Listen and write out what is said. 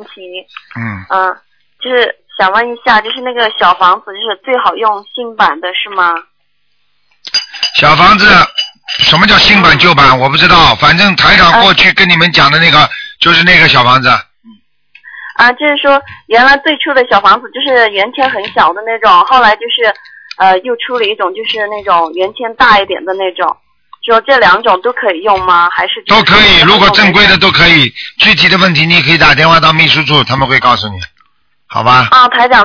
题。就是想问一下，就是那个小房子，就是最好用新版的是吗？ 小房子，什么叫新版旧版？我不知道，反正台长过去跟你们讲的那个，就是那个小房子。 就是说原来最初的小房子就是圆圈很小的那种，后来就是又出了一种就是那种圆圈大一点的那种。说这两种都可以用吗？还是都可以，如果正规的都可以。具体的问题你可以打电话到秘书处，他们会告诉你，好吧？ 台长。